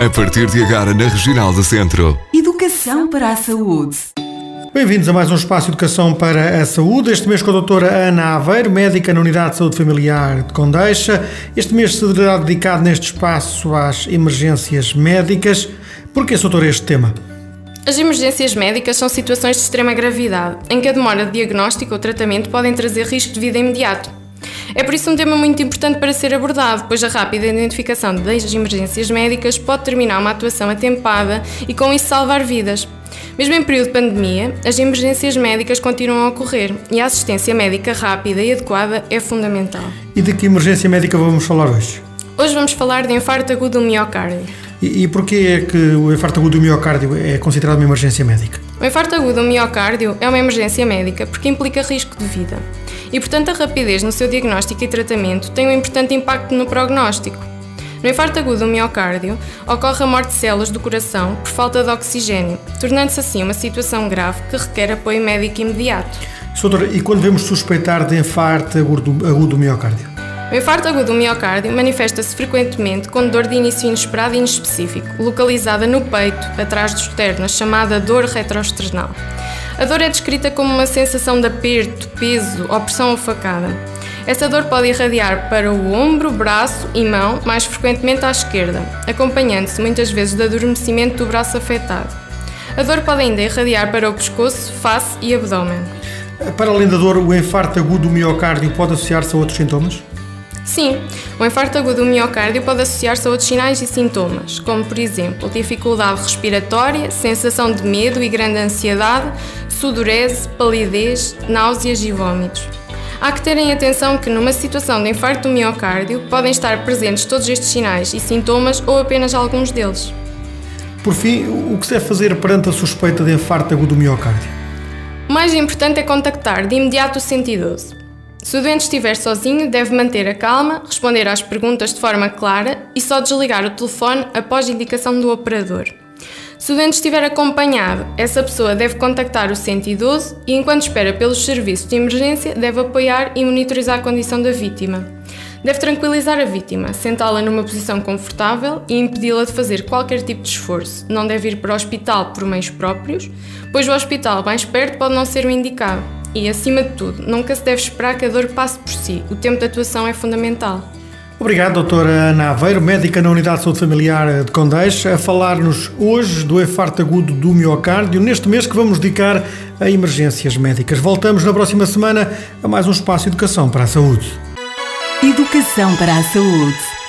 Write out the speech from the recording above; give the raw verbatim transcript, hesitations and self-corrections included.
A partir de agora na Regional do Centro. Educação para a saúde. Bem-vindos a mais um espaço de Educação para a Saúde. Este mês com a doutora Ana Aveiro, médica na Unidade de Saúde Familiar de Condeixa. Este mês será dedicado neste espaço às emergências médicas. Porquê, doutora, este tema? As emergências médicas são situações de extrema gravidade, em que a demora de diagnóstico ou tratamento podem trazer risco de vida imediato. É por isso um tema muito importante para ser abordado, pois a rápida identificação das emergências médicas pode terminar uma atuação atempada e com isso salvar vidas. Mesmo em período de pandemia, as emergências médicas continuam a ocorrer e a assistência médica rápida e adequada é fundamental. E de que emergência médica vamos falar hoje? Hoje vamos falar de infarto agudo do miocárdio. E, e porquê é que o infarto agudo do miocárdio é considerado uma emergência médica? O infarto agudo do miocárdio é uma emergência médica porque implica risco de vida. E, portanto, a rapidez no seu diagnóstico e tratamento tem um importante impacto no prognóstico. No infarto agudo do miocárdio, ocorre a morte de células do coração por falta de oxigênio, tornando-se assim uma situação grave que requer apoio médico imediato. Doutora, e quando devemos suspeitar de infarto agudo, agudo do miocárdio? O infarto agudo do miocárdio manifesta-se frequentemente com dor de início inesperado e inespecífico, localizada no peito, atrás dos ternos, chamada dor retroesternal. A dor é descrita como uma sensação de aperto, peso ou pressão ou facada. Essa dor pode irradiar para o ombro, braço e mão, mais frequentemente à esquerda, acompanhando-se muitas vezes do adormecimento do braço afetado. A dor pode ainda irradiar para o pescoço, face e abdômen. Para além da dor, o infarto agudo do miocárdio pode associar-se a outros sintomas? Sim, o infarto agudo do miocárdio pode associar-se a outros sinais e sintomas, como, por exemplo, dificuldade respiratória, sensação de medo e grande ansiedade, sudorese, palidez, náuseas e vômitos. Há que terem atenção que, numa situação de infarto do miocárdio, podem estar presentes todos estes sinais e sintomas ou apenas alguns deles. Por fim, o que se deve fazer perante a suspeita de infarto agudo do miocárdio? O mais importante é contactar de imediato o cento e doze. Se o doente estiver sozinho, deve manter a calma, responder às perguntas de forma clara e só desligar o telefone após indicação do operador. Se o doente estiver acompanhado, essa pessoa deve contactar o cento e doze e, enquanto espera pelos serviços de emergência, deve apoiar e monitorizar a condição da vítima. Deve tranquilizar a vítima, sentá-la numa posição confortável e impedi-la de fazer qualquer tipo de esforço. Não deve ir para o hospital por meios próprios, pois o hospital mais perto pode não ser o indicado. E, acima de tudo, nunca se deve esperar que a dor passe por si. O tempo de atuação é fundamental. Obrigado, doutora Ana Aveiro, médica na Unidade de Saúde Familiar de Condeixa, a falar-nos hoje do infarto agudo do miocárdio, neste mês que vamos dedicar a emergências médicas. Voltamos na próxima semana a mais um espaço de Educação para a Saúde. Educação para a Saúde.